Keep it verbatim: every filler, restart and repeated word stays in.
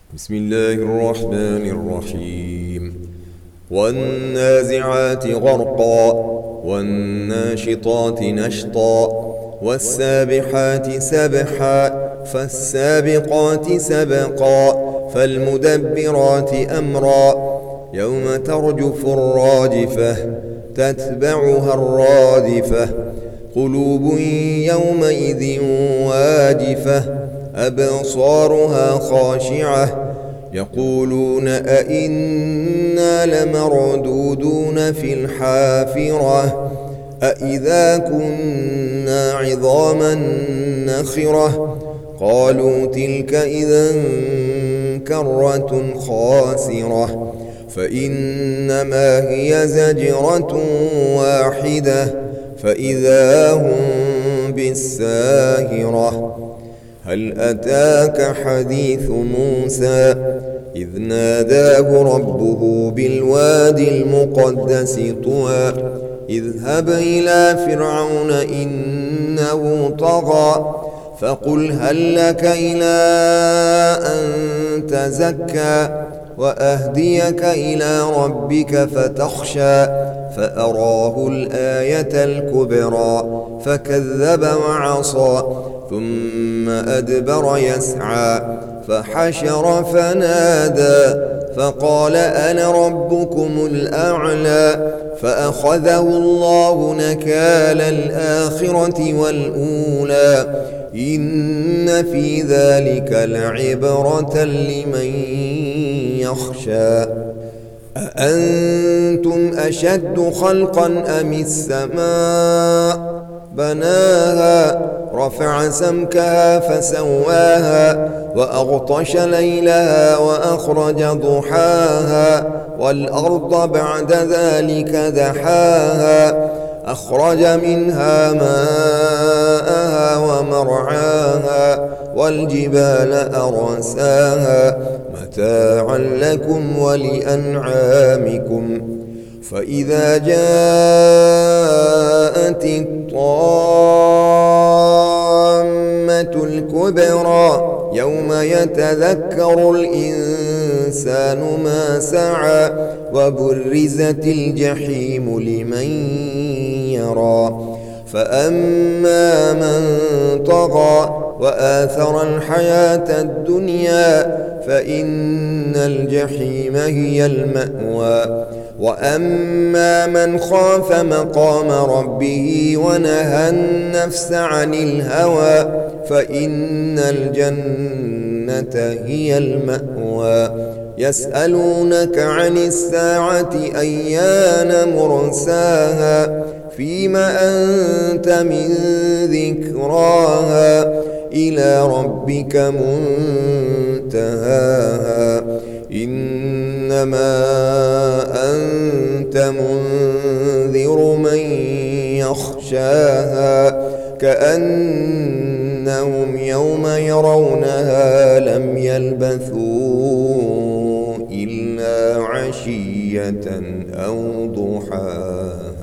بسم الله الرحمن الرحيم والنازعات غرقا والناشطات نشطا والسابحات سبحا فالسابقات سبقا فالمدبرات أمرا يوم ترجف الراجفة تتبعها الرادفة قلوب يومئذ واجفة أبصارها خاشعة يقولون أئنا لمردودون في الحافرة أئذا كنا عظاما نخرة قالوا تلك إذا كرة خاسرة فإنما هي زجرة واحدة فإذا هم بالساهرة هل أتاك حديث موسى إذ ناداه ربه بالوادي المقدس طوى اذهب إلى فرعون إنه طغى فقل هل لك إلى أن تزكى وأهديك إلى ربك فتخشى فأراه الآية الكبرى فكذب وعصى ثم أدبر يسعى فحشر فنادى فقال أنا ربكم الأعلى فأخذه الله نكال الآخرة والأولى إن في ذلك لعبرة لمن يخشى أأنتم أشد خلقا أم السماء بناها رفع سمكها فسواها وأغطش ليلها وأخرج ضحاها والأرض بعد ذلك دحاها أخرج منها ماءها ومرعاها والجبال أرساها متاعا لكم ولأنعامكم فإذا جاءت الطامة الكبرى يوم يتذكر الإنسان ما سعى وبرزت الجحيم لمن يرى فأما من طغى وآثر الحياة الدنيا فإن الجحيم هي المأوى وأما من خاف مقام ربه ونهى النفس عن الهوى فإن الجنة هي المأوى يسألونك عن الساعة أيان مرساها فيم أنت من ذكراها إلى ربك منتهاها إنما أنت منذر من يخشاها كأنهم يوم يرونها لم يلبثوا إلا عشية أو ضحاها.